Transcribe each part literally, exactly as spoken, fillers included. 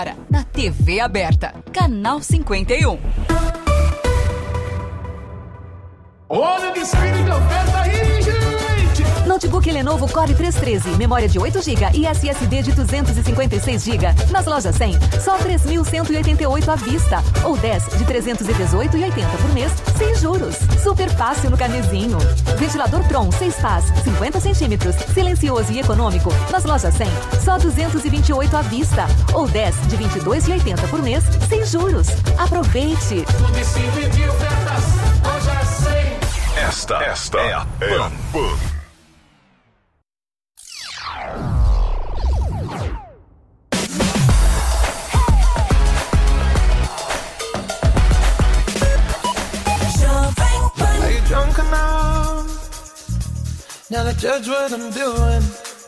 Na T V aberta, canal cinquenta e um. Olha que espírito de oferta aí, gente! Notebook Lenovo Core trezentos e treze, memória de oito gigas e S S D de duzentos e cinquenta e seis gigas. Nas lojas cem, só três mil cento e oitenta e oito à vista. Ou dez de trezentos e dezoito reais e oitenta centavos por mês, sem juros. Super fácil no carnezinho. Ventilador Tron seis pás, cinquenta centímetros, silencioso e econômico. Nas lojas cem, só duzentos e vinte e oito à vista. Ou dez de vinte e dois reais e oitenta centavos por mês, sem juros. Aproveite! Tudo em cima de ofertas, loja cem. Esta, esta é a Pan. Are you drunk enough now to judge what I'm doing?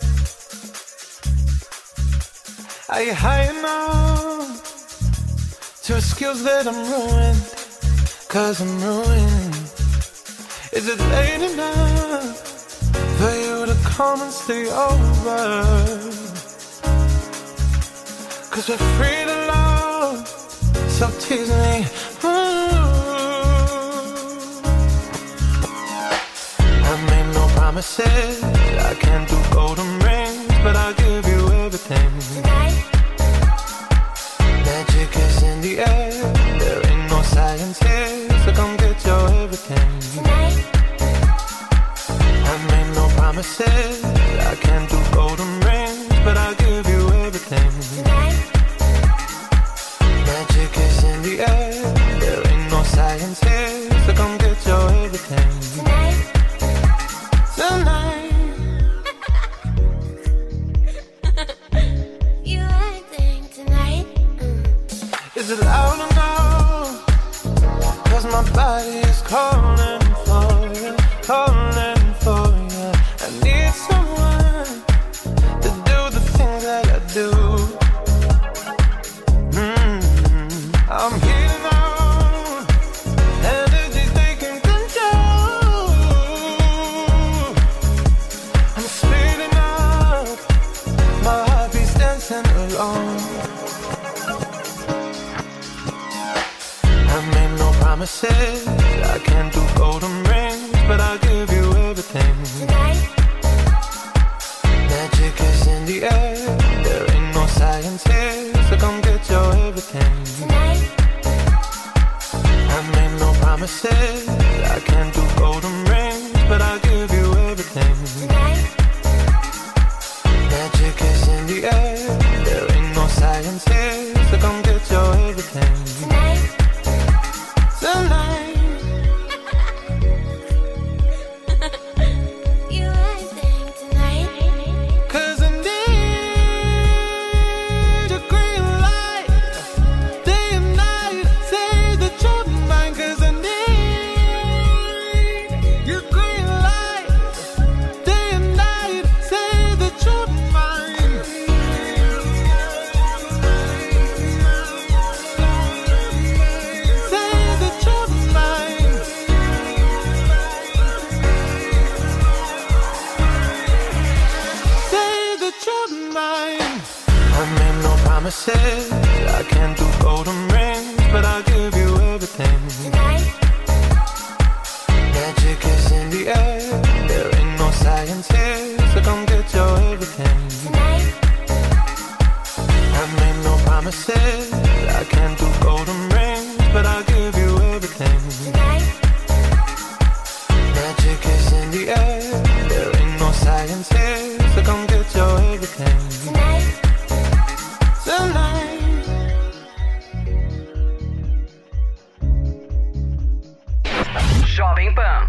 Are you high enough to excuse that I'm ruined? Cause I'm ruined. Is it late enough for you to come and stay over? Cause we're free to love, so tease me. Ooh. I made no promises, I can't do golden rings, but I'll give you everything. Tonight. Magic is in the air, there ain't no science here, so come get your everything. Tonight. I made no promises, I can't do golden rings, but I'll give you everything. Tonight. Magic is in the air, there ain't no science here, so come get your everything. Tonight. Tonight. You acting tonight? Mm. Is it loud enough? Cause my body is calling for you, calling for you. I need someone to do the things that I do. Mm-hmm. I'm here now, energy taking control. I'm speeding up, my heartbeat's dancing along. I made no promises, I can't do golden rings, but I'll give you everything. Tonight. Magic is in the air, there ain't no science here, so come get your everything. Tonight. I made no promises, I can't do golden rings, but I'll give you everything. Tonight. Magic is in the air, there ain't no science here, so come get your everything. Tonight. Tonight. You acting tonight? Cause I need your green light, day and night, say that you're mine. Cause I need your green light, day and night, say that you're mine. Say that you're mine. Say that you're mine. I made no promises, I can't do golden rings, but I'll give you everything. Tonight. Magic is in the air, there ain't no science here, so come get your everything. Tonight. I made no promises, I can't do golden rings, but I'll give you everything. Tonight. Magic is in the air, there ain't no science here, so come get your everything. Tonight. Tonight. Jovem Pan.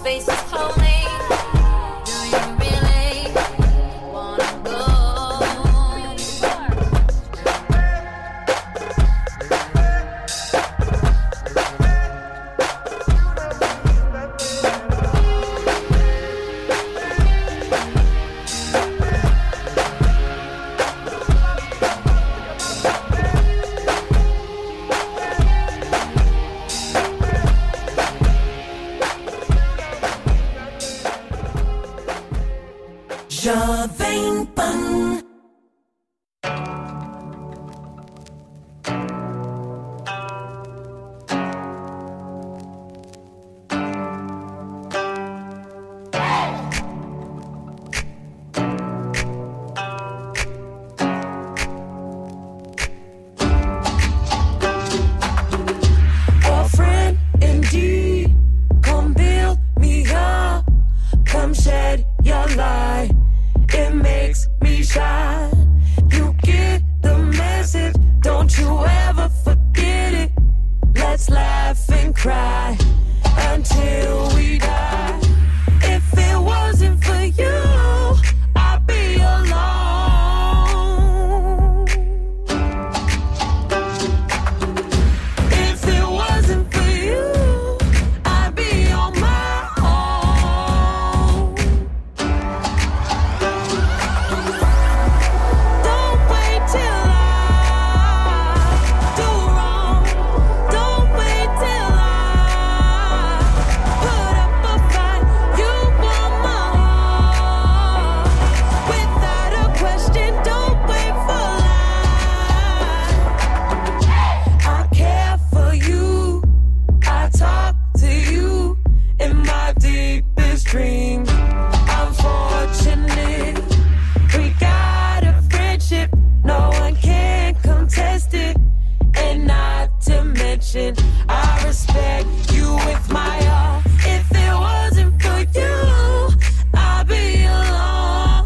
space is holy. Do you really wanna go? Jovem Pan. A friend indeed, come build me up, come shed your light. It makes me shine. You get the message, don't you ever forget it. Let's laugh and cry until we die. If it wasn't for you, I'd be alone. If it wasn't for you, I'd be on my own. Don't wait till I do wrong. Don't wait till I put up a fight. You want my heart without a question. Don't wait for lies. I care for you. I talk to you in my deepest dreams. I'm fortunate. We got a friendship, no one can contest it. And not to mention, I respect you with my all. If it wasn't for you, I'd be alone.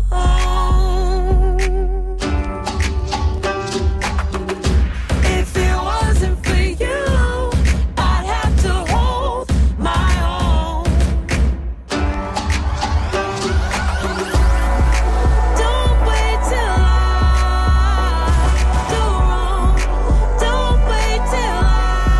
If it wasn't for you, I'd have to hold my own. Don't wait till I do wrong. Don't wait till I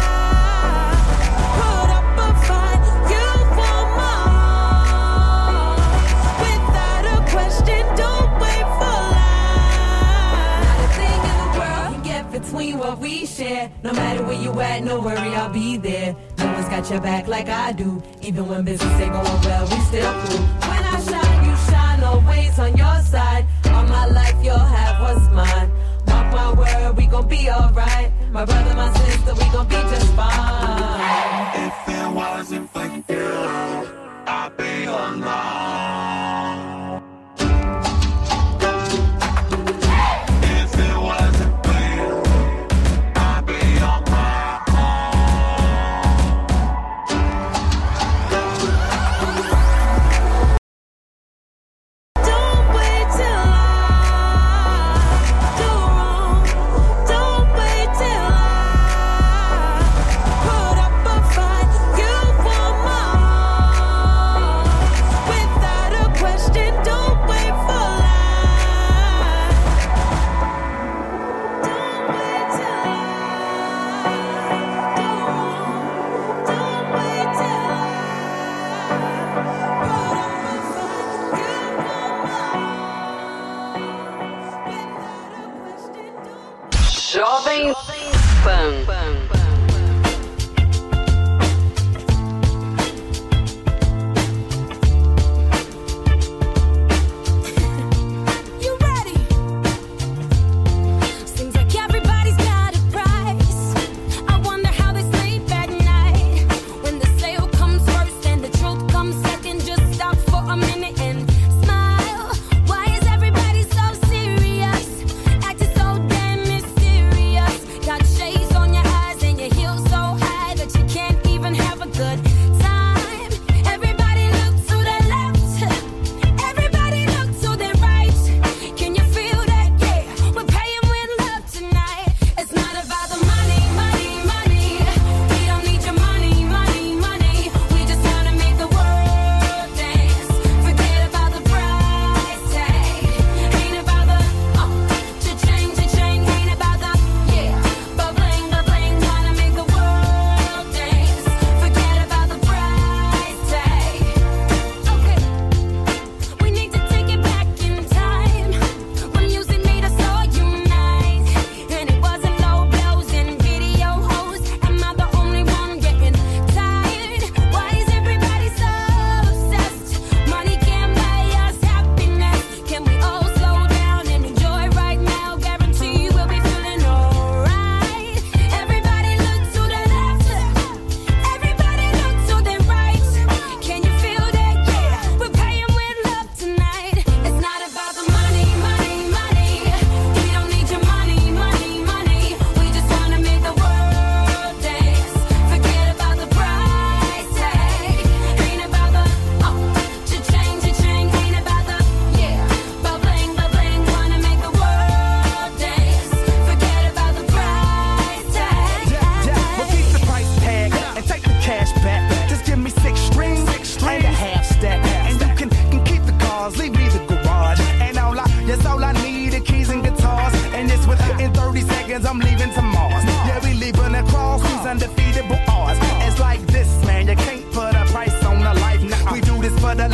put up a fight. You want my heart without a question. Don't wait for lies. Not a thing in the world can get between what we share. No matter where you at, no worry, I'll be there. No one's got your back like I do. Even when business ain't going well, we still cool. When I shine, you shine, always on your side. All my life, you'll have what's mine. Mark my word, we gon' be alright. My brother, my sister, we gon' be just fine. If it wasn't for you, I'd be alone. If it wasn't for you, I'd be on my Don't wait till I do wrong. Don't wait till I put up a fight. You want my heart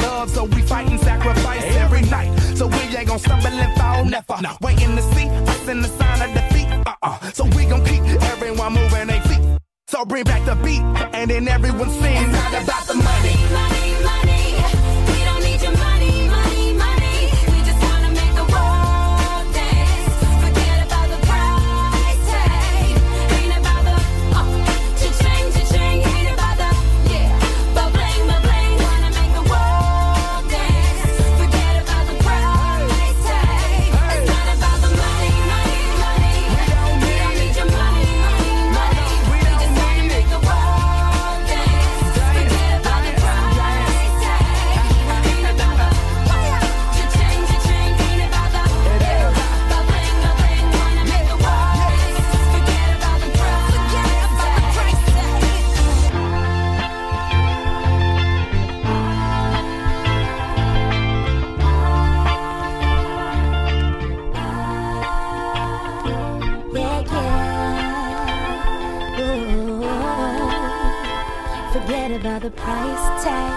love, so we fight and sacrifice every night. So we ain't gon' stumble and fall, never. No. Waiting to see us in the sign of defeat. Uh-uh. So we gon' keep everyone moving their feet. So bring back the beat, and then everyone sings. It's not about the money. Money, money, we don't need your money, money, money. We just wanna make the world dance. Forget about the price tag. Ain't about the uh, cha-ching, cha-ching. Ain't about the yeah, but bling, but bling. Wanna make the world dance. Forget about the price tag. It's not about the money, money, money. We don't need your money, money, money. We just wanna make the world dance. Forget about the price tag. Ain't about the cha-ching, cha-ching. Ain't about the yeah, but bling, but bling. Wanna make the world dance. Forget about the price. Forget about the price tag. Yeah, yeah. Ooh. Forget about the price tag.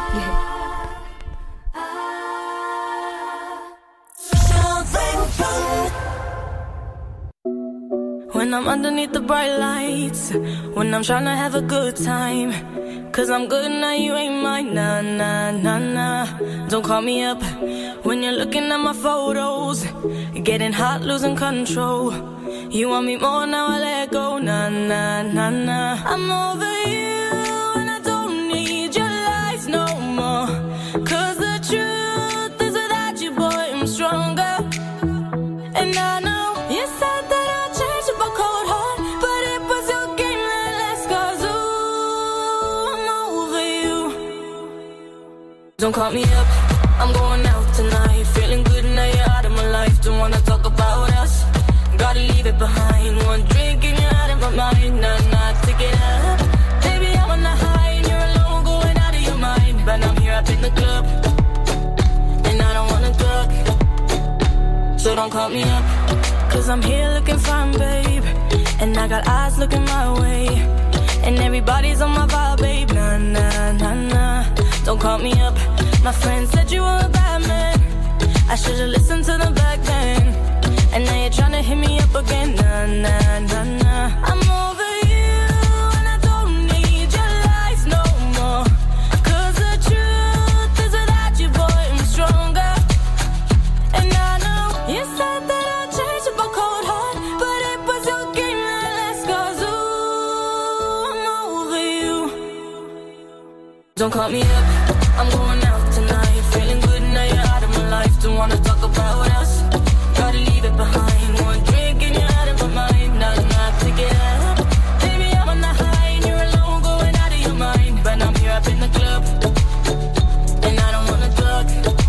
When I'm underneath the bright lights, when I'm trying to have a good time, cause I'm good now, you ain't mine, nah, nah, nah, nah. Don't call me up when you're looking at my photos, getting hot, losing control. You want me more, now I let go, nah, nah, nah, nah. I'm over you and I don't need your lies no more, cause the truth is without you, boy, I'm stronger. And I know you said that I'd change up a cold heart, but it was your game that last, cause ooh, I'm over you. Don't call me up, I'm going out tonight, feeling good now you're out of my life. Don't wanna talk about us, gotta leave it behind. One drink and you're out of my mind, nah, nah, take it up. Baby, I'm on the high and you're alone, going out of your mind. But I'm here up in the club, and I don't wanna talk, so don't call me up, cause I'm here looking fine, babe, and I got eyes looking my way, and everybody's on my vibe, babe, nah, nah, nah, nah. Don't call me up, my friend said you were a bad man, I should've listened to them back then, and now you're tryna hit me up again, nah, nah, nah, nah. I'm over you and I don't need your lies no more, cause the truth is without you, boy, I'm stronger. And I know you said that I'd change up a cold heart, but it was your game that last, cause ooh, I'm over you. Don't call me up, I'm going out tonight, feeling good now you're out of my life. Don't wanna talk about us, gotta leave it behind. One drink and you're out of my mind, nah, nah, take it up. Baby, I'm on the high and you're alone, going out of your mind. But I'm here up in the club, and I don't wanna talk,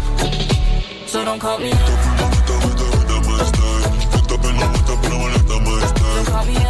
so don't call me up. Don't call me up.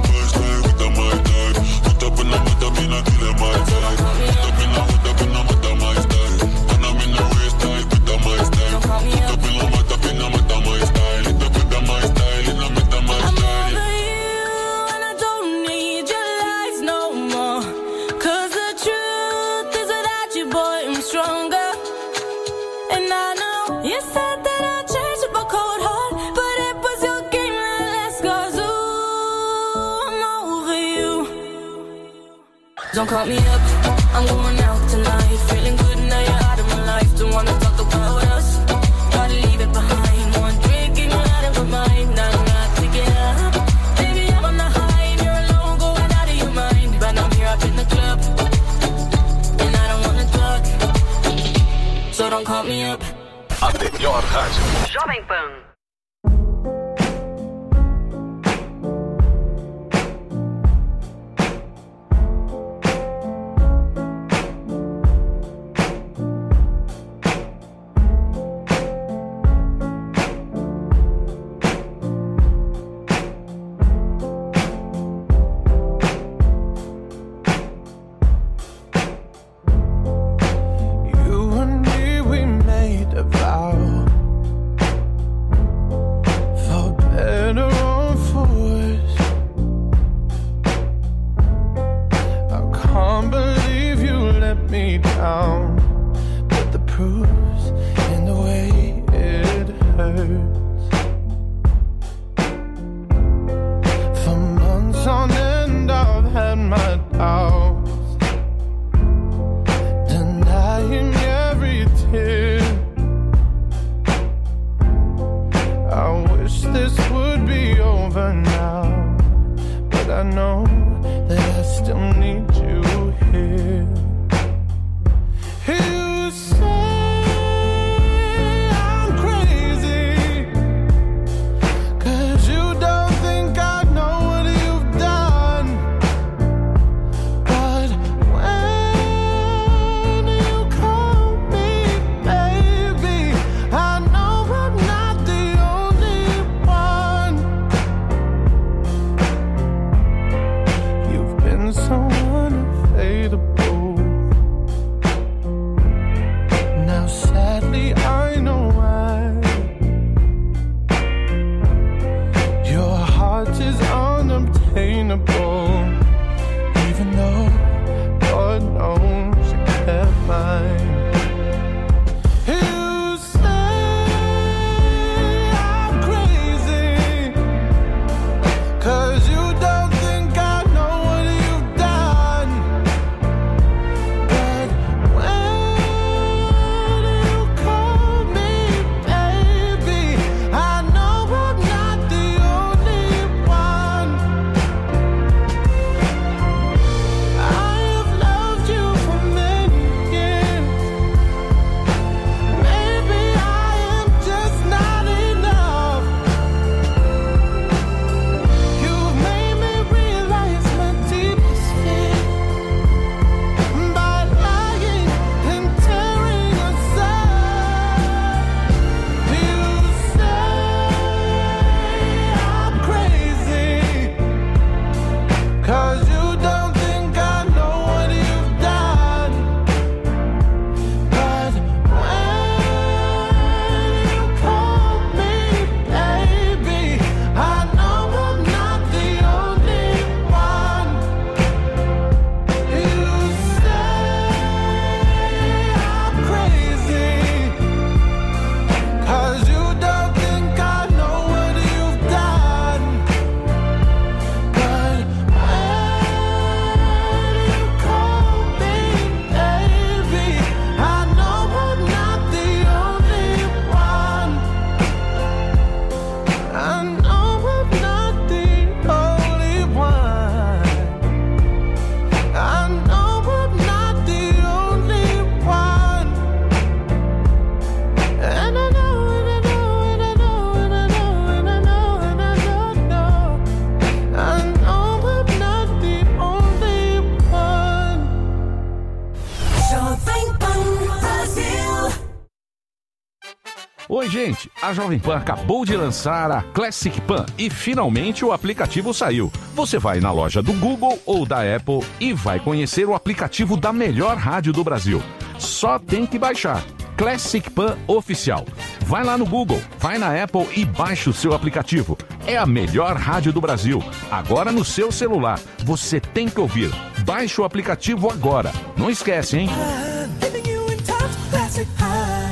Don't call me up, I'm going out tonight, feeling good now you're out of my life. Don't wanna talk about us, gotta leave it behind. One drink and you're out of my mind, nah, nah, take it up. Baby, I'm on the high and you're alone, going out of your mind. But I'm here up in the club, and I don't wanna talk, so don't call me up. A melhor rádio. Jovem Pan. You and me, we made a vow only I know why. Your heart is unobtainable, even though God knows you kept mine. You say I'm crazy, 'cause you don't think I know what you've done. But when you call me baby, I know I'm not the only one. I have loved you for many years. Maybe I am just not enough. You've made me realize my deepest fear by lying and tearing us up. You say I'm crazy, 'cause you don't think I know what you've done. But when you call me baby, I know I'm not the only one. You say I'm crazy, 'cause you don't think I know what you've done. But when you call me baby, I know I'm not the only one. I know I'm not the only one. I know I'm not the only one. And I know, and I know, and I know, and I know, and I know, and I know, know. I know I'm not the only one. Jovem Pan Brasil. Oi, gente! A Jovem Pan acabou de lançar a Classic Pan e finalmente o aplicativo saiu. Você vai na loja do Google ou da Apple e vai conhecer o aplicativo da melhor rádio do Brasil. Só tem que baixar. Classic Pan Oficial. Vai lá no Google, vai na Apple e baixa o seu aplicativo. É a melhor rádio do Brasil. Agora no seu celular. Você tem que ouvir. Baixe o aplicativo agora. Não esquece, hein? Giving you in touch, classic pan.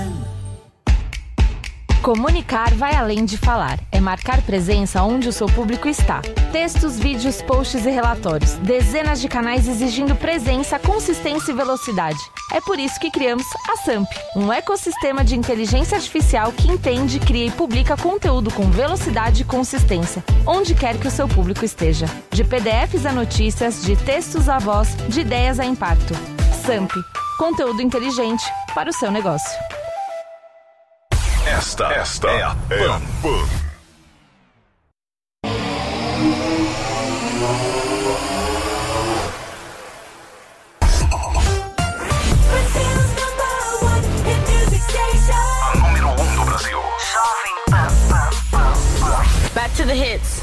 Comunicar vai além de falar. É marcar presença onde o seu público está. Textos, vídeos, posts e relatórios. Dezenas de canais exigindo presença, consistência e velocidade. É por isso que criamos a Samp, um ecossistema de inteligência artificial que entende, cria e publica conteúdo com velocidade e consistência, onde quer que o seu público esteja. De P D Fs a notícias, de textos a voz, de ideias a impacto. Samp, conteúdo inteligente para o seu negócio. Esta, esta é a Pan. Brazil's number one hit music station. A número um do Brasil. Jovem Pan, Pan, Pan, Pan. Back to the hits.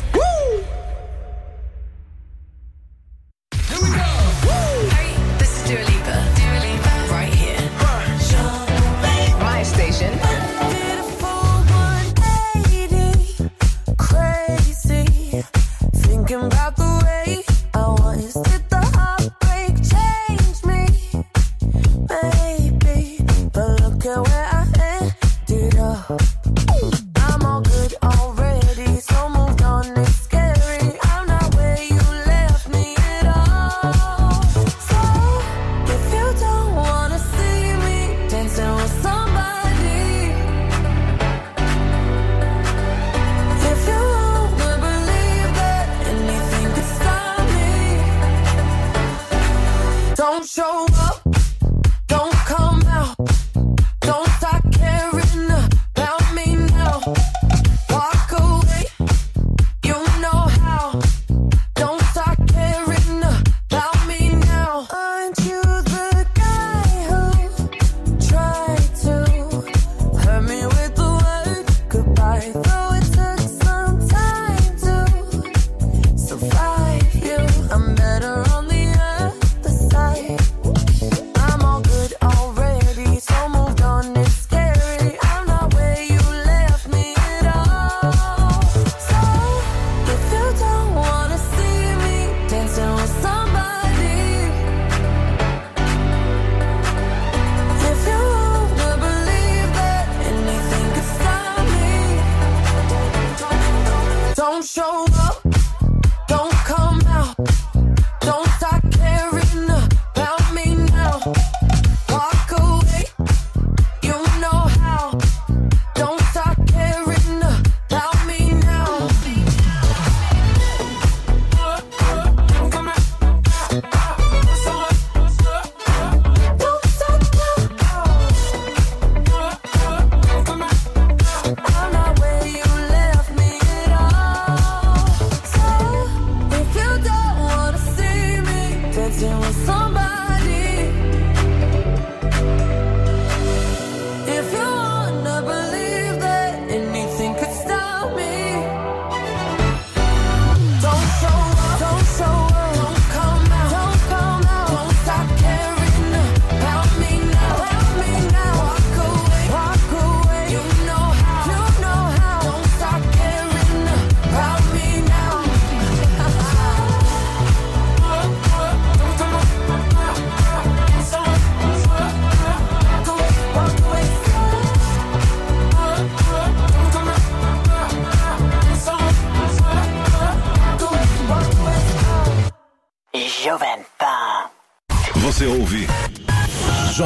Hey, this is Dua Lipa. Dua Lipa, right here. My station. Crazy, thinking about the way I was. Did the heartbreak change me? Maybe, but look at where I ended up. I'm all good already, so moved on. It's scary. I'm not where you left me at all. So if you don't wanna see me dancing with somebody, if you wanna believe that anything could stop me, don't show up, don't come out, don't start caring about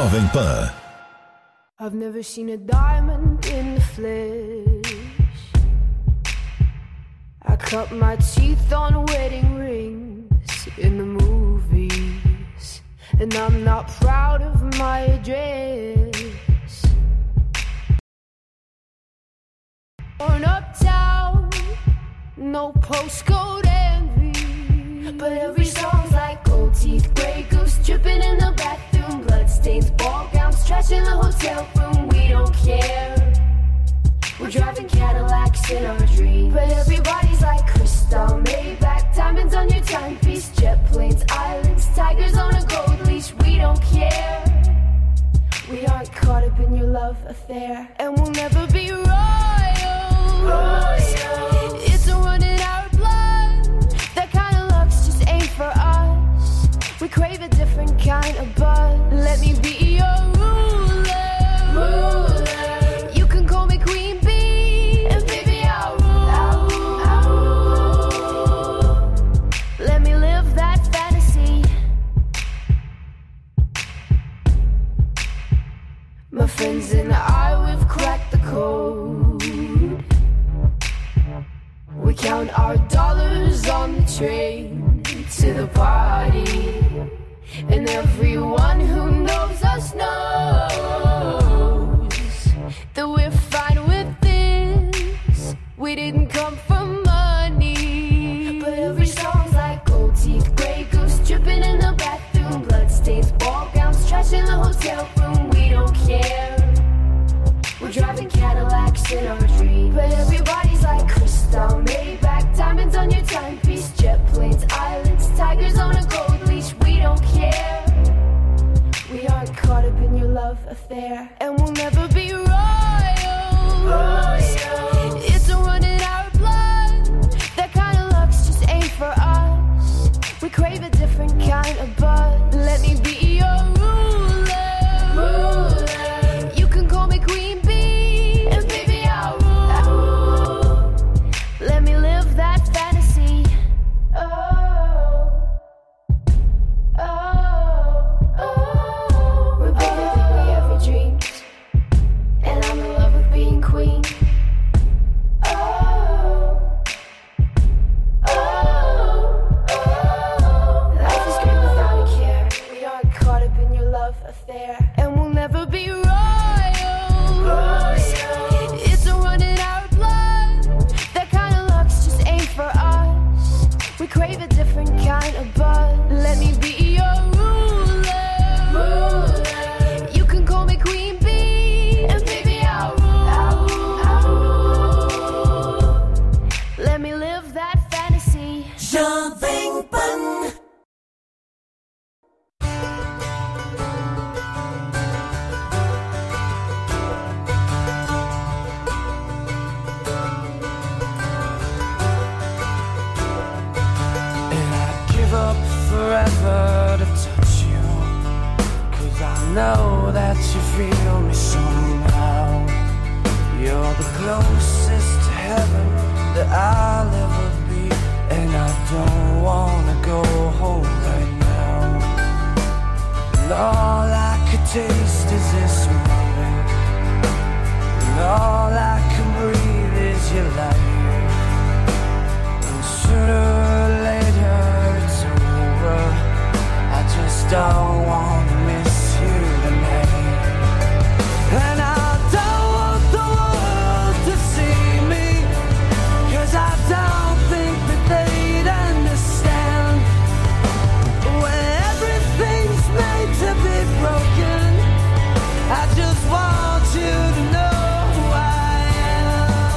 Jovem Pan. I've never seen a diamond in the flesh. I cut my teeth on wedding rings in the movies, and I'm not proud of my address. Born uptown, no postcode envy, but every song's like gold teeth, gray goose dripping in the bathroom, bloodstains, ball gowns, trash in the hotel room. We don't care. We're driving Cadillacs in our dreams, but everybody's like crystal, Maybach, diamonds on your timepiece, jet planes, islands, tigers on a gold leash. We don't care. We aren't caught up in your love affair, and we'll never be royals. Royals. It's a run in our blood. That kind of luck's just ain't for us. We crave a different kind of buzz. Let me be your ruler. Ruler. You can call me Queen Bee, and baby I'll rule. I'll rule. I'll rule. Let me live that fantasy. My friends and I, we've cracked the code. We count our dollars on the train to the party, and everyone who knows us knows that we're fine with this. We didn't come from money, but every song's like gold teeth, gray goose dripping in the bathroom, bloodstains, ball gowns, trash in the hotel room. We don't care. We're driving Cadillacs in our dreams, but everybody's like crystal, Maybach, diamonds on your timepiece, jet planes, islands, tigers on a gold leash. We don't care. We aren't caught up in your love affair, and we'll never be royals. Royals. It's a run in our blood. That kind of luck's just ain't for us. We crave a different kind of buzz. Let me be your ruler. Ruler. You can call me Queen Bee, and baby I'll rule. I'll rule. Let me live that fantasy. Oh, oh, oh. We're bigger than we ever dreamed, and I'm in love with being queen. Oh, oh, oh. Life is great without a care. We aren't caught up in your love affair, and we'll never be royals. It's a run in our blood. That kind of luck's just ain't for us. We crave a different kind of buzz. Let me be your ruler. Ruler. You can call me Queen Bee, and baby I'll rule. I'll rule. I'll rule. Let me live that fantasy. Jovem Pan. Forever to touch you, 'cause I know that you feel me somehow. You're the closest to heaven that I'll ever be, and I don't wanna go home right now. And all I could taste is this moment, and all I can breathe is your light. And sooner or later I just don't want to miss you tonight. And I don't want the world to see me, 'cause I don't think that they'd understand. When everything's made to be broken, I just want you to know who I am.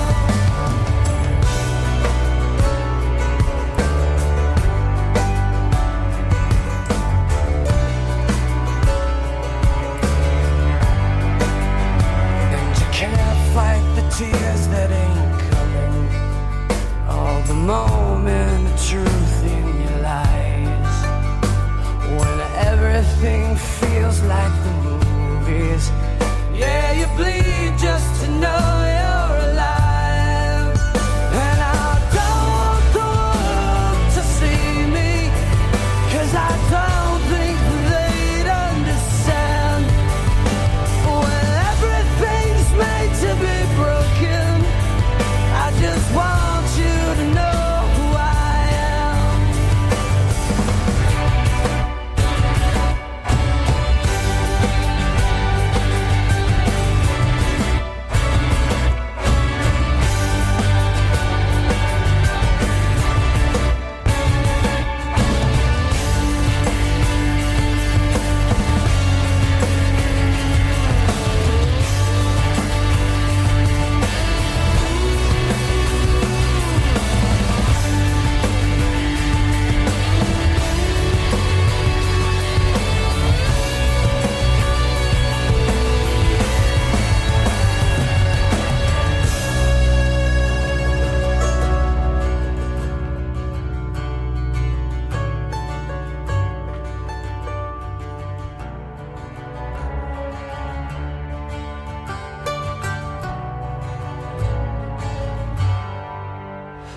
Tears that ain't coming, all the moment of truth in your lies. When everything feels like the movies, yeah, you bleed just to know you're alive. And I don't want the world to see me, 'cause I don't think they'd understand.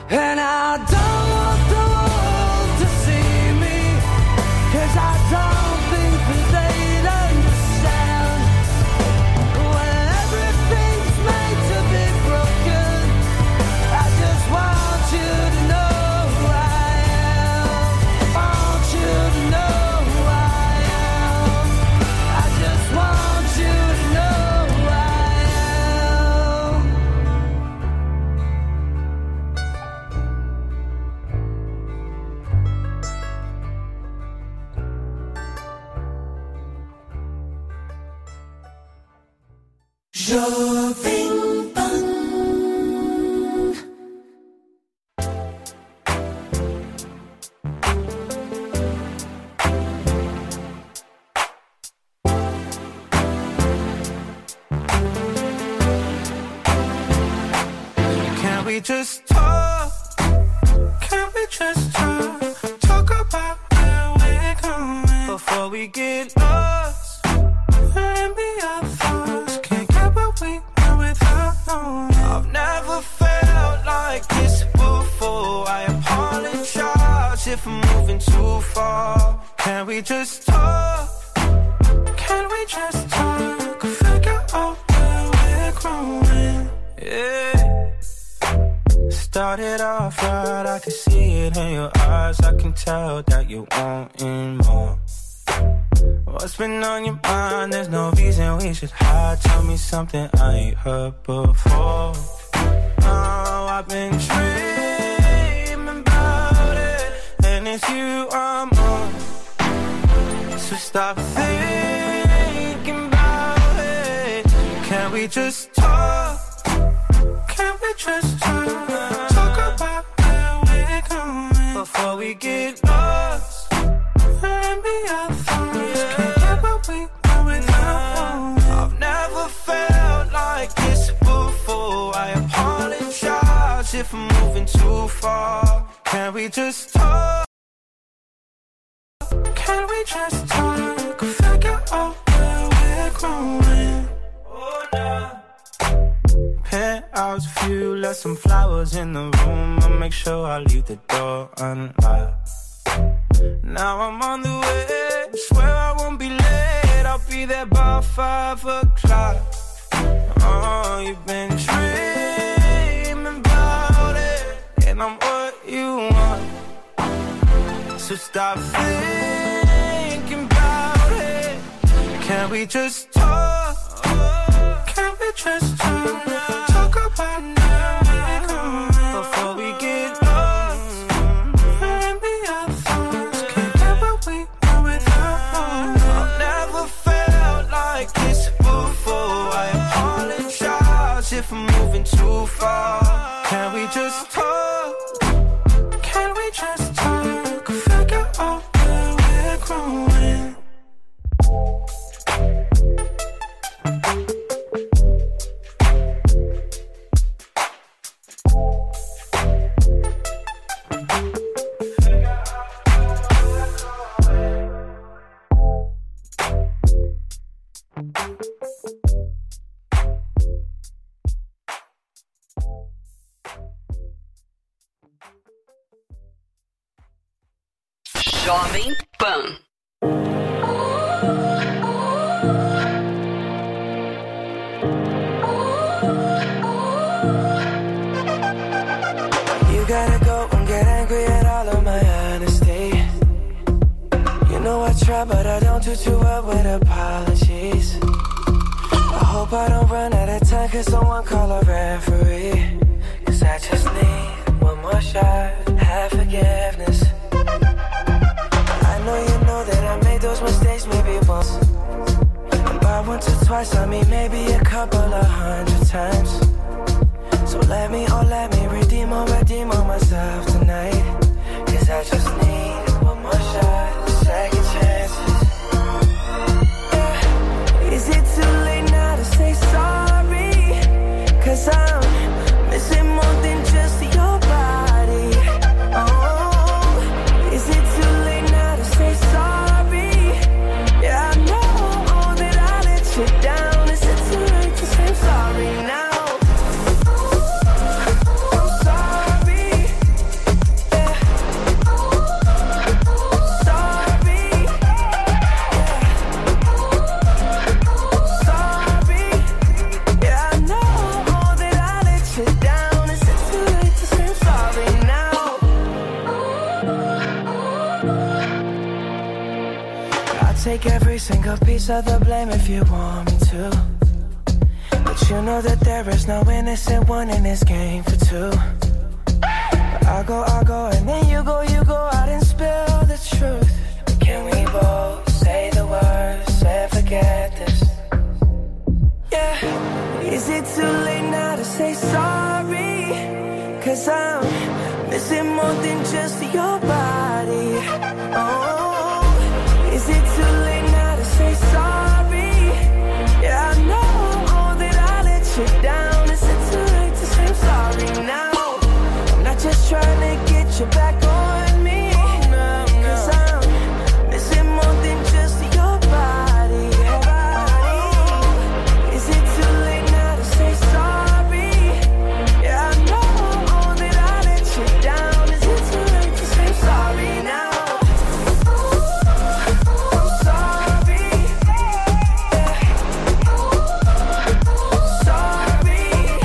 And I don't want the world to see me, 'cause I don't think that they'd understand. When everything's made to be broken, I just want you to know who I am. Want you to know who I am. I just want you to know who I am. Jovem Pan. Can we just talk? Can we just talk? Talk about where we're going before we get lost and be our thoughts. Can't get what we want without knowing. I've never felt like this before. I apologize if I'm moving too far. Can we just talk? Can we just talk? Figure out where we're growing. Yeah. Started off right, I can see it in your eyes. I can tell that you wanting more. What's been on your mind? There's no reason we should hide. Tell me something I ain't heard before. Oh, I've been dreaming about it, and it's you I'm on. So stop thinking about it. Can we just talk? Can we just talk? Talk about where we're going before we get lost and be our thoughts. Can't get what we want without. I've never felt like this before. I apologize if I'm moving too far. Can we just talk? Can we just talk? Figure out where we're growing. Oh, no. Penthouse view, left some flowers in the room. I'll make sure I leave the door unlocked. Now I'm on the way, swear I won't be late. I'll be there by five o'clock. Oh, you've been dreaming about it, and I'm what you want. So stop thinking about it. Can we just talk? Can we just talk? Talk about now before we get lost and be our thoughts. Can't get what we want without. I've never felt like this before. I apologize if I'm moving too far. Can we just talk? Can we just talk? Figure out where we're growing. Jovem Pan. You gotta go and get angry at all of my honesty. You know I try, but I don't do too well with apologies. I hope I don't run out of time, cause someone call a referee. Cause I just need one more shot, have forgiveness. I know you know that I made those mistakes maybe once. And by once or twice, I mean maybe a couple of hundred times. So let me, oh let me redeem or redeem on myself tonight. Cause I just need one more shot, second chances. Yeah. Is it too late now to say sorry? Cause I'm missing more than just your body. Oh, is it too late now to say sorry? Yeah, I know that I let you down. Is it too late to say sorry now? I'm sorry. Sink a piece of the blame if you want me to. But you know that there is no innocent one in this game for two. But I go, I go, and then you go, you go out and spill the truth. Can we both say the words and forget this? Yeah. Is it too late now to say sorry? Cause I'm missing more than just your body. Oh, is it too late now to say sorry? Yeah, I know that I let you down. Is it too late to say I'm sorry now? I'm not just trying to get you back on me. Cause I'm missing more than just your body. Is it too late now to say sorry? Yeah, I know that I let you down. Is it too late to say sorry now? I'm sorry. Yeah. Sorry.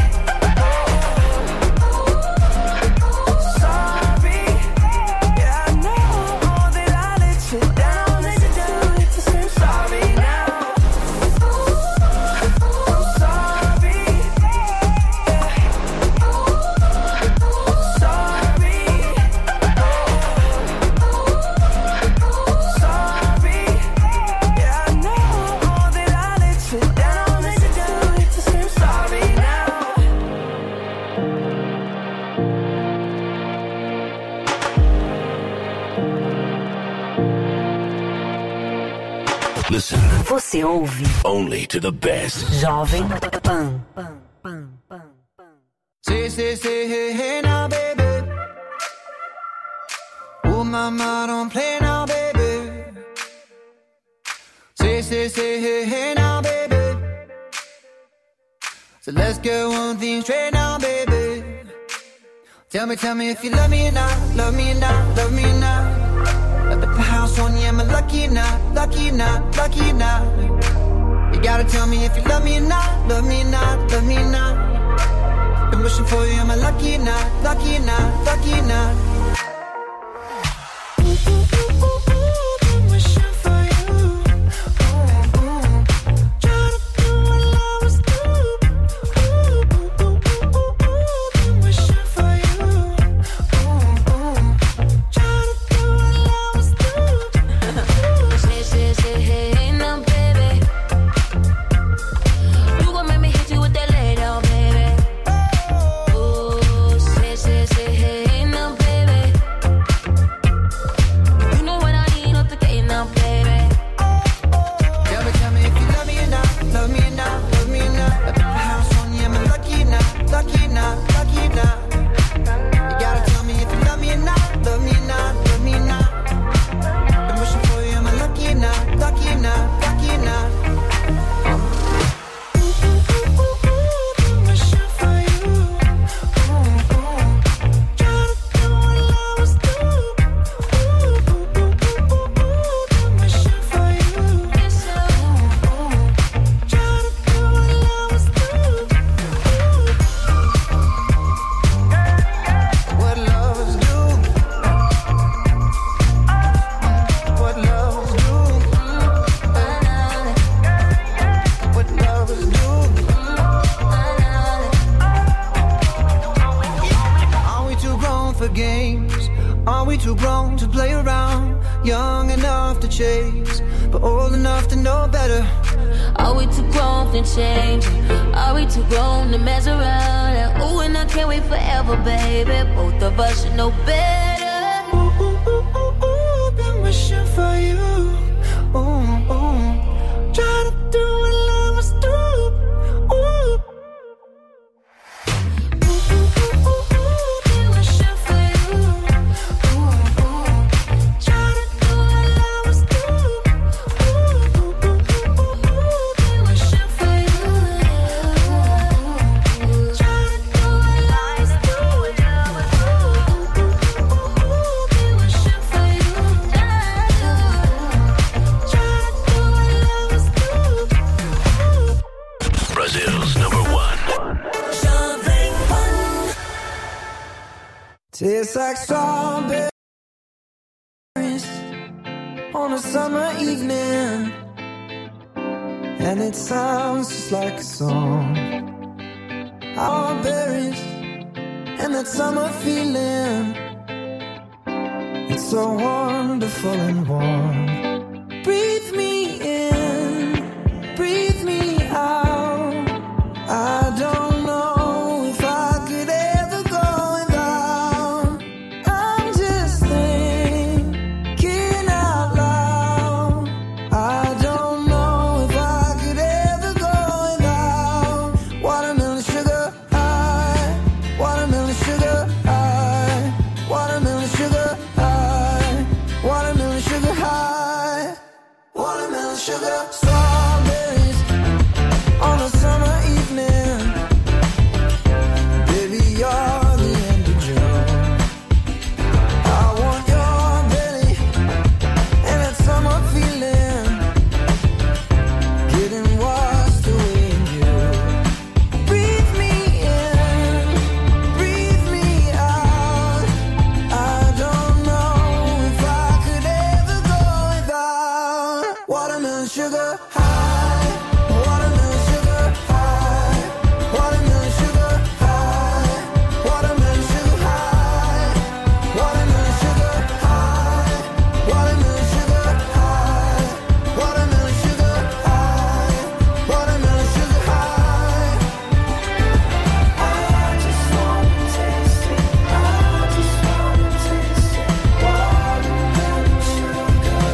Sorry. Yeah, I know that I let you down. Is it too late to say sorry now? I'm sorry. Yeah. Sorry. Sorry. Yeah, I know that I let you down. Is it too late to say sorry now? Listen Você ouve only to the best. Jovem Pan. Say, say, say, hey, hey now, baby. Oh, mama, don't play now, baby. Say, say, say, hey, hey now, baby. So let's get one thing straight now, baby. Tell me, tell me if you love me or not, love me or not, love me or not. At the house on you, am I lucky or not, lucky or not, lucky or not? You gotta tell me if you love me or not, love me or not, love me or not. Been wishing for you, am I lucky or not, lucky or not, lucky or not? Been wishing for you. Ooh, ooh. Try to do what I was doing. Ooh, ooh, ooh, ooh, ooh. Been wishing for you. Ooh, ooh. Try to do what I was doing. Say, say, say, hey, now, baby. You gon' make me hit you with that lay down, baby. Oh, say, say, say, hey, now, baby. You know what I need, not the game now, baby. Tell me, tell me if you love me or not, love me or not, love me or not. At the house on you, am I lucky or not, lucky or not, lucky or not? You gotta tell me if you love me or not, love me or not, love me or not. Been wishing for you, am I lucky or not, lucky or not, lucky or not? Ooh, ooh, ooh, ooh, ooh, been wishing for you. Ooh, ooh. Try to do what I was doing. Ooh, ooh, ooh, ooh, ooh, ooh, been wishing for you. Ooh, ooh. Try to do what I was doing. What lovers do. What lovers do. What lovers do. Are we too grown for games? Are we too grown to play around? Young enough to chase, but old enough to know better. Are we too grown to change? Are we too grown to mess around? And ooh, and I can't wait forever, baby. Both of us should know better. Ooh, ooh, ooh, ooh, ooh, been wishing for you. Ooh, ooh. Try to do what love was do. Ooh. Ooh, ooh, ooh, ooh, ooh, been wishing for you. Ooh, ooh. Try to do what love was do. Ooh, ooh, ooh, ooh, ooh, been wishing for you. Ooh, ooh. Try to do what love was do. Ooh, ooh, ooh, ooh, been wishing for you. Try to do what love was do. Brazil's number one. Tastes like strawberries on a summer evening. and it sounds just like a song. Our berries and that summer feeling, it's so wonderful and warm. Breathe me in, breathe me out. I don't know if I could ever go without. I'm just thinking out loud. I don't know if I could ever go without watermelon sugar high, watermelon sugar high, watermelon sugar high, watermelon sugar high, watermelon sugar. Strawberries on a summer evening, baby, you're the end of June. I want your belly and that summer feeling, getting washed away in you. Breathe me in, breathe me out. I don't know if I could ever go without watermelon sugar high, watermelon sugar high, watermelon sugar high, watermelon sugar high, watermelon sugar high, watermelon sugar high, watermelon sugar high, watermelon sugar high. I just wanna taste it, I just wanna taste it, watermelon sugar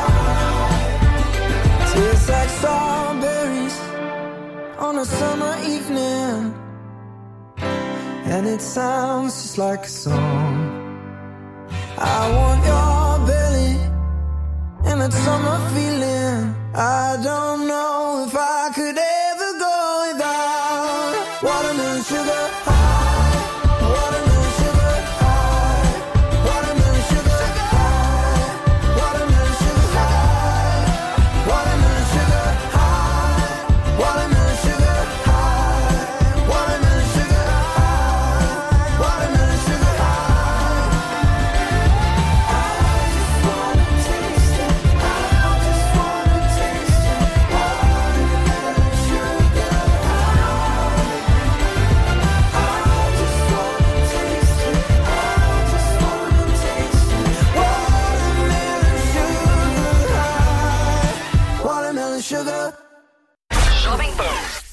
high. Tastes like strawberries on a summer evening, and it sounds just like a song. I want your belly and that summer feeling. I don't know if I could ever go without watermelon sugar high, watermelon sugar high, watermelon sugar high, watermelon sugar high, watermelon sugar high, watermelon sugar high, watermelon sugar high, watermelon sugar high. I just wanna taste it, I just wanna taste it, watermelon sugar high. I just wanna taste it, I just wanna taste it, watermelon sugar high, watermelon sugar. Jovem Pan.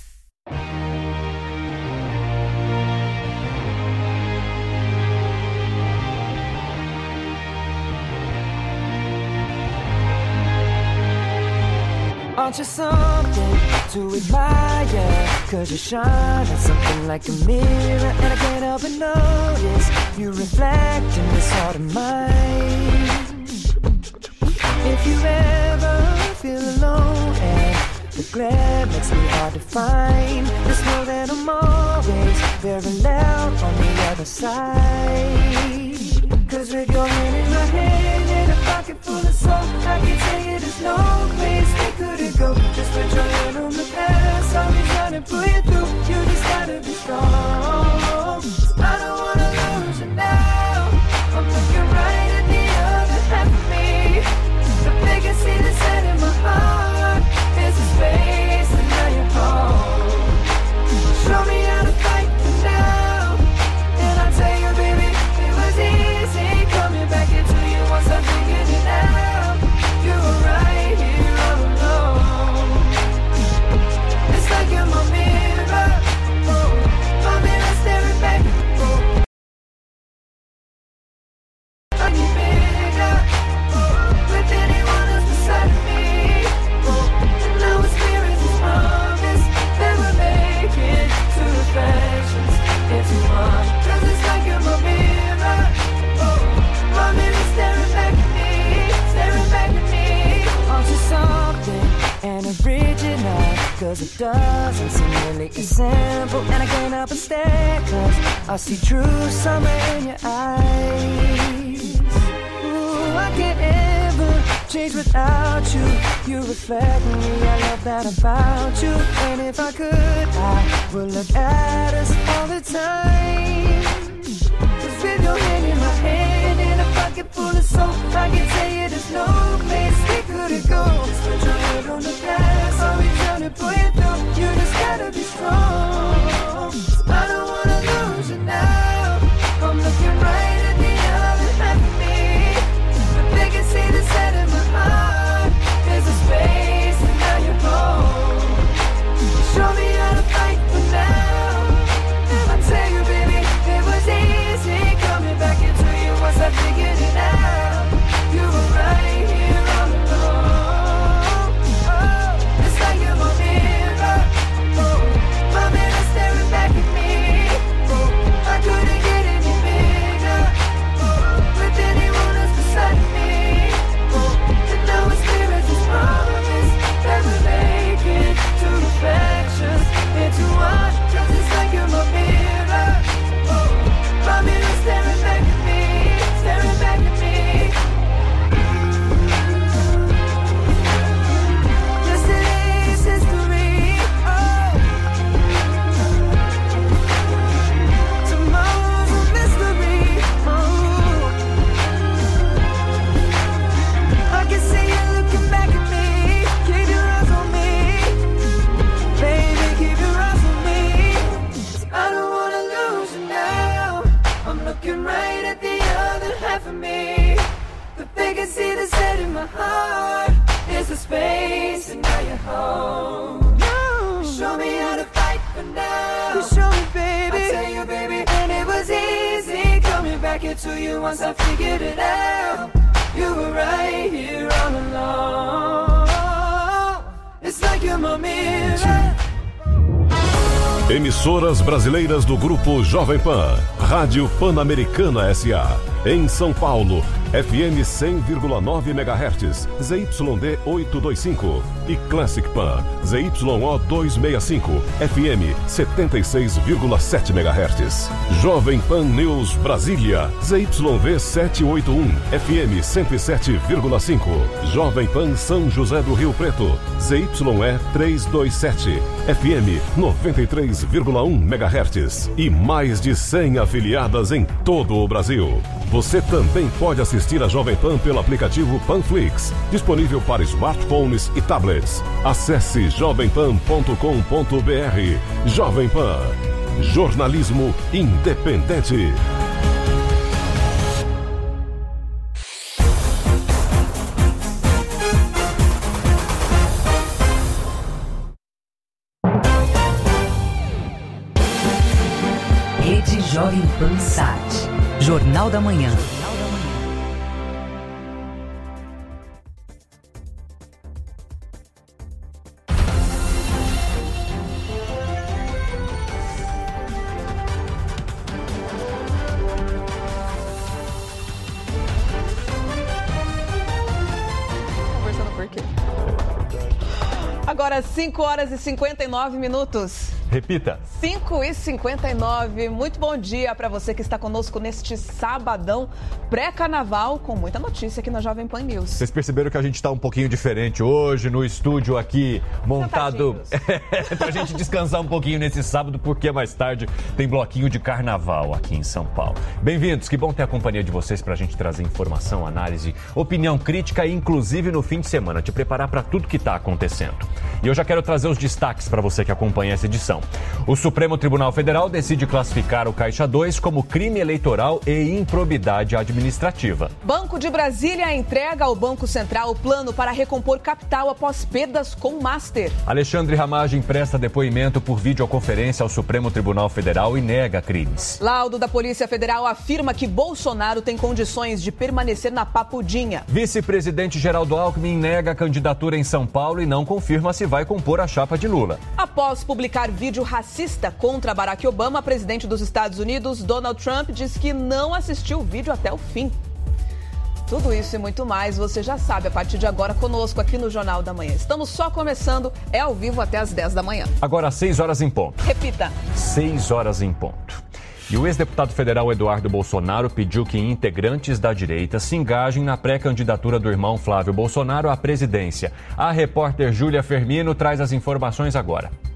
Aren't you something to admire? Cause you shine at something like a mirror, and I can't help but notice you reflect in this heart of mine. If you ever feel alone and the glare makes me hard to find, just know that I'm always very loud on the other side. Cause with your hand in my hand and a pocket full of soul, I can tell you there's no place we couldn't go. Just put your hand on the past, I'll be trying to pull you through. You just gotta be strong. I don't wanna lose you now. I'm looking right at the other half of me. The biggest see the set in my heart is a space, and now you're home. Show me how to fight for now, and I'll tell you, baby, it was easy coming back into you once I figured it out. You were right here all alone. It's like you're my mirror, oh, my mirror staring back. Oh, I get bigger, oh, with anyone else beside me. Oh, and now it's clear as this promise that we're making two reflections into one. Cause it's like you're my mirror, oh, my mirror staring back at me, staring back at me. Aren't you something and original? Cause it doesn't seem really as simple, and I can't help but stare, cause I see true summer in your eyes. Ooh, I can't ever change without you. You reflect me, I love that about you. And if I could, I would look at us all the time. Cause with your hand in my hand and a pocket full of soap, I can tell you there's no place we couldn't go. Just put your head on the past, I'll be to pull you through. You just gotta be strong. I don't wanna lose you now. I'm looking right at the other half of me, but they can see the set in my heart. There's a space and now you're home. Show me how to fight for now. I tell you, baby, it was easy coming back into you once I figured it out. You were right here all along. Oh, it's like you're my mirror. Oh, my mirror staring back at me. Oh, I couldn't get any bigger. Oh, with anyone else beside me. Oh, and now it's clear as this promise that we're making two reflections into one. 'Cause it's like you're my mirror. Oh, my mirror staring back at me, staring back at me. Yesterday's history. Oh, tomorrow's a mystery. Oh, I can see you looking back at me. Keep your eyes on me, baby. Keep your eyes on me. I don't wanna lose you now. I'm looking right at the other half of me, but they can see the set in my heart. There's a space and now you're home. You show me how to fight for now. You show me, baby. I tell you, baby, and it was easy coming back into you once I figured it out. You were right here all along. It's like you're my mirror. Emissoras brasileiras do Grupo Jovem Pan. Rádio Pan-Americana S A. Em São Paulo, F M cem vírgula nove megahertz, Z Y D oitocentos e vinte e cinco. E Classic Pan, Z Y O duzentos e sessenta e cinco, F M setenta e seis vírgula sete megahertz. Jovem Pan News Brasília, Z Y V setecentos e oitenta e um, F M cento e sete vírgula cinco. Jovem Pan São José do Rio Preto, Z Y E trezentos e vinte e sete, F M noventa e três vírgula um megahertz. E mais de cem afiliadas em todo o Brasil. Você também pode assistir a Jovem Pan pelo aplicativo Panflix, disponível para smartphones e tablets. Acesse jovem pan ponto com ponto b r. Jovem Pan, jornalismo independente. Rede Jovem Pan Sat. Jornal da Manhã. Conversando por quê? Agora, cinco horas e cinquenta e nove minutos. Repita. cinco e cinquenta e nove. Muito bom dia para você que está conosco neste sabadão pré-carnaval, com muita notícia aqui na Jovem Pan News. Vocês perceberam que a gente está um pouquinho diferente hoje no estúdio aqui, montado para a gente descansar um pouquinho nesse sábado, porque mais tarde tem bloquinho de carnaval aqui em São Paulo. Bem-vindos, que bom ter a companhia de vocês para a gente trazer informação, análise, opinião crítica e inclusive no fim de semana, te preparar para tudo que está acontecendo. E eu já quero trazer os destaques para você que acompanha essa edição. O Supremo Tribunal Federal decide classificar o Caixa dois como crime eleitoral e improbidade administrativa. Banco de Brasília entrega ao Banco Central o plano para recompor capital após perdas com Master. Alexandre Ramagem presta depoimento por videoconferência ao Supremo Tribunal Federal e nega crimes. Laudo da Polícia Federal afirma que Bolsonaro tem condições de permanecer na papudinha. Vice-presidente Geraldo Alckmin nega a candidatura em São Paulo e não confirma se vai compor a chapa de Lula. Após publicar vídeo racista contra Barack Obama, presidente dos Estados Unidos, Donald Trump, diz que não assistiu o vídeo até o fim. Tudo isso e muito mais você já sabe a partir de agora conosco aqui no Jornal da Manhã. Estamos só começando, é ao vivo até às dez da manhã. Agora às seis horas em ponto. Repita. seis horas em ponto. E o ex-deputado federal Eduardo Bolsonaro pediu que integrantes da direita se engajem na pré-candidatura do irmão Flávio Bolsonaro à presidência. A repórter Júlia Fermino traz as informações agora.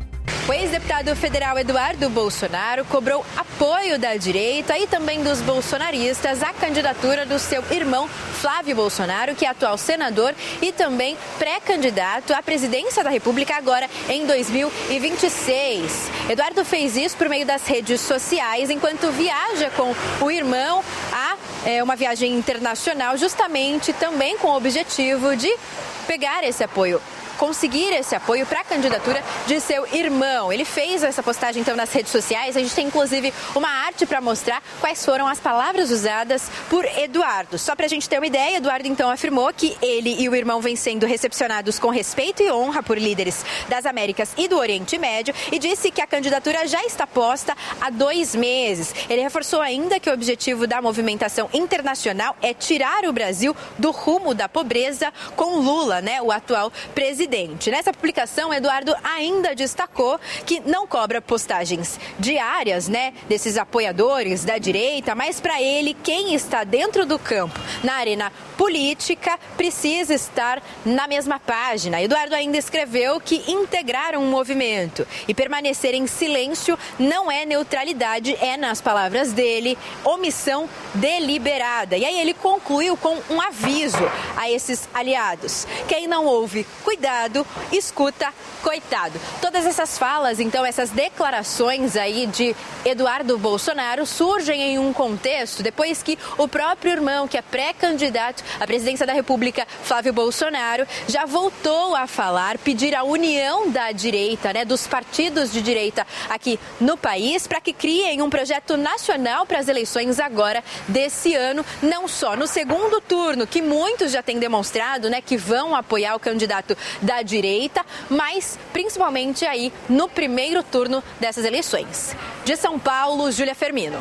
O ex-deputado federal Eduardo Bolsonaro cobrou apoio da direita e também dos bolsonaristas à candidatura do seu irmão Flávio Bolsonaro, que é atual senador e também pré-candidato à presidência da República agora em dois mil e vinte e seis. Eduardo fez isso por meio das redes sociais enquanto viaja com o irmão a é, uma viagem internacional, justamente também com o objetivo de pegar esse apoio, conseguir esse apoio para a candidatura de seu irmão. Ele fez essa postagem então nas redes sociais. A gente tem inclusive uma arte para mostrar quais foram as palavras usadas por Eduardo. Só para a gente ter uma ideia, Eduardo então afirmou que ele e o irmão vêm sendo recepcionados com respeito e honra por líderes das Américas e do Oriente Médio e disse que a candidatura já está posta há dois meses. Ele reforçou ainda que o objetivo da movimentação internacional é tirar o Brasil do rumo da pobreza com Lula, né, o atual presidente. Nessa publicação, Eduardo ainda destacou que não cobra postagens diárias, né, desses apoiadores da direita, mas para ele, quem está dentro do campo, na arena política, precisa estar na mesma página. Eduardo ainda escreveu que integrar um movimento e permanecer em silêncio não é neutralidade, é, nas palavras dele, omissão deliberada. E aí ele concluiu com um aviso a esses aliados: quem não ouve, cuidado, escuta, coitado. Todas essas falas, então, essas declarações aí de Eduardo Bolsonaro surgem em um contexto depois que o próprio irmão, que é pré-candidato à presidência da República, Flávio Bolsonaro, já voltou a falar, pedir a união da direita, né, dos partidos de direita aqui no país, para que criem um projeto nacional para as eleições agora desse ano, não só no segundo turno, que muitos já têm demonstrado, né, que vão apoiar o candidato da direita, mas principalmente aí no primeiro turno dessas eleições. De São Paulo, Júlia Fermino.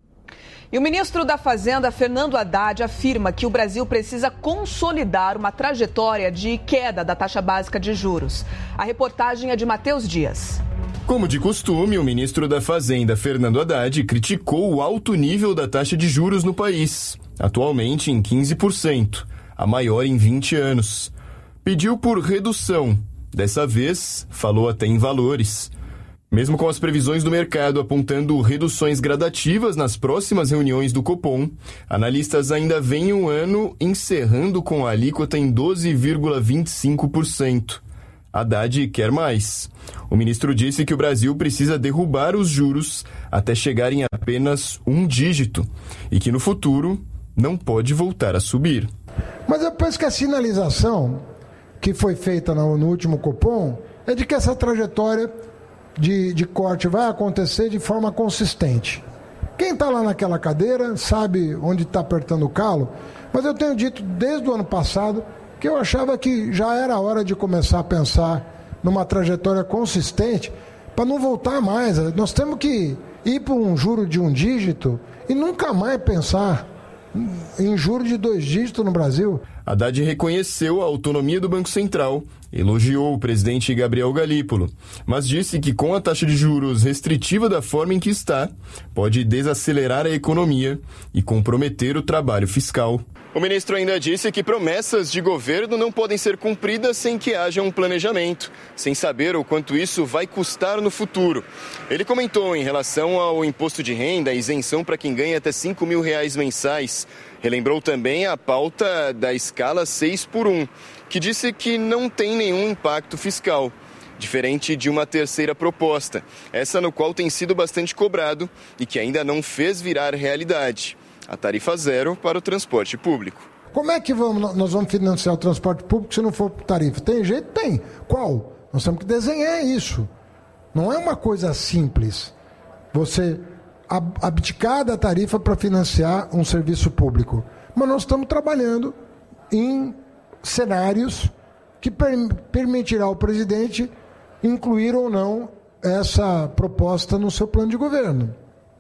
E o ministro da Fazenda, Fernando Haddad, afirma que o Brasil precisa consolidar uma trajetória de queda da taxa básica de juros. A reportagem é de Matheus Dias. Como de costume, o ministro da Fazenda, Fernando Haddad, criticou o alto nível da taxa de juros no país, atualmente em quinze por cento, a maior em vinte anos. Pediu por redução. Dessa vez, falou até em valores. Mesmo com as previsões do mercado apontando reduções gradativas nas próximas reuniões do Copom, analistas ainda veem o ano encerrando com a alíquota em doze vírgula vinte e cinco por cento. Haddad quer mais. O ministro disse que o Brasil precisa derrubar os juros até chegar em apenas um dígito e que no futuro não pode voltar a subir. Mas eu penso que a sinalização que foi feita no, no último Copom é de que essa trajetória de, de corte vai acontecer de forma consistente. Quem está lá naquela cadeira sabe onde está apertando o calo, mas eu tenho dito desde o ano passado que eu achava que já era hora de começar a pensar numa trajetória consistente para não voltar mais. Nós temos que ir para um juro de um dígito e nunca mais pensar em juro de dois dígitos no Brasil. Haddad reconheceu a autonomia do Banco Central, elogiou o presidente Gabriel Galípolo, mas disse que com a taxa de juros restritiva da forma em que está, pode desacelerar a economia e comprometer o trabalho fiscal. O ministro ainda disse que promessas de governo não podem ser cumpridas sem que haja um planejamento, sem saber o quanto isso vai custar no futuro. Ele comentou em relação ao imposto de renda, a isenção para quem ganha até cinco mil reais mensais. Relembrou também a pauta da escala seis por um, que disse que não tem nenhum impacto fiscal, diferente de uma terceira proposta, essa no qual tem sido bastante cobrado e que ainda não fez virar realidade: a tarifa zero para o transporte público. Como é que vamos, nós vamos financiar o transporte público se não for por tarifa? Tem jeito? Tem. Qual? Nós temos que desenhar isso. Não é uma coisa simples você abdicar da tarifa para financiar um serviço público. Mas nós estamos trabalhando em cenários que per permitirá ao presidente incluir ou não essa proposta no seu plano de governo,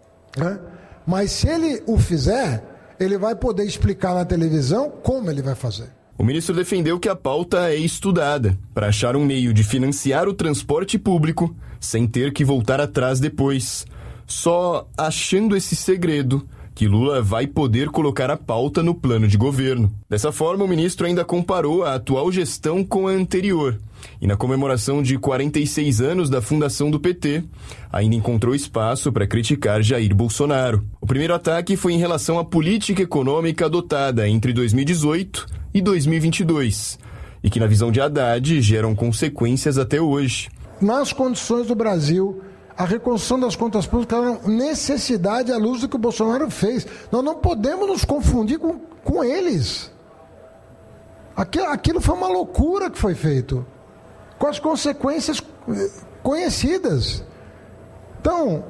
né? Mas se ele o fizer, ele vai poder explicar na televisão como ele vai fazer. O ministro defendeu que a pauta é estudada para achar um meio de financiar o transporte público sem ter que voltar atrás depois. Só achando esse segredo que Lula vai poder colocar a pauta no plano de governo. Dessa forma, o ministro ainda comparou a atual gestão com a anterior. E na comemoração de quarenta e seis anos da fundação do P T, ainda encontrou espaço para criticar Jair Bolsonaro. O primeiro ataque foi em relação à política econômica adotada entre dois mil e dezoito e dois mil e vinte e dois, e que, na visão de Haddad, geram consequências até hoje. Nas condições do Brasil, a reconstrução das contas públicas era uma necessidade à luz do que o Bolsonaro fez. Nós não podemos nos confundir com, com eles. Aquilo, aquilo foi uma loucura que foi feito, com as consequências conhecidas. Então,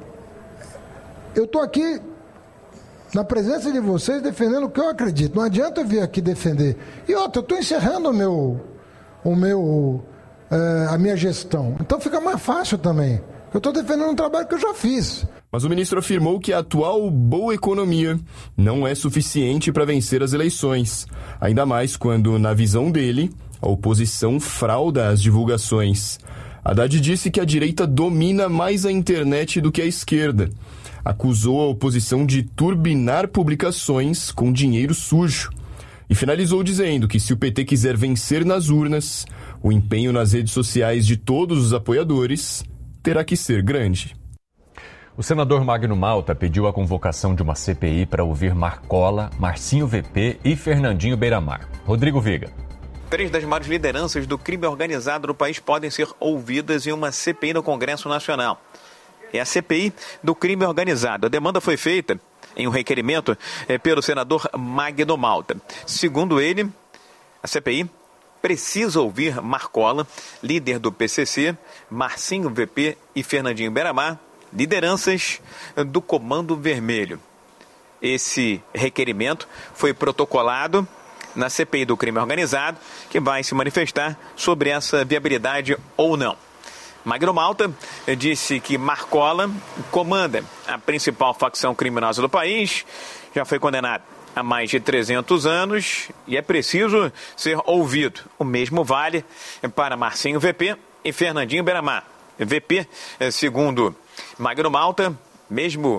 eu estou aqui na presença de vocês defendendo o que eu acredito. Não adianta eu vir aqui defender. E outra, eu estou encerrando o meu, o meu, é, a minha gestão. Então fica mais fácil também. Eu estou defendendo um trabalho que eu já fiz. Mas o ministro afirmou que a atual boa economia não é suficiente para vencer as eleições. Ainda mais quando, na visão dele, a oposição frauda as divulgações. Haddad disse que a direita domina mais a internet do que a esquerda. Acusou a oposição de turbinar publicações com dinheiro sujo. E finalizou dizendo que se o P T quiser vencer nas urnas, o empenho nas redes sociais de todos os apoiadores terá que ser grande. O senador Magno Malta pediu a convocação de uma C P I para ouvir Marcola, Marcinho V P e Fernandinho Beiramar. Rodrigo Viga. Três das maiores lideranças do crime organizado do país podem ser ouvidas em uma C P I no Congresso Nacional. É a C P I do crime organizado. A demanda foi feita em um requerimento é, pelo senador Magno Malta. Segundo ele, a C P I precisa ouvir Marcola, líder do P C C, Marcinho V P e Fernandinho Beiramar, lideranças do Comando Vermelho. Esse requerimento foi protocolado na C P I do crime organizado, que vai se manifestar sobre essa viabilidade ou não. Magno Malta disse que Marcola comanda a principal facção criminosa do país, já foi condenado há mais de trezentos anos e é preciso ser ouvido. O mesmo vale para Marcinho V P e Fernandinho Beiramar. V P, segundo Magno Malta, mesmo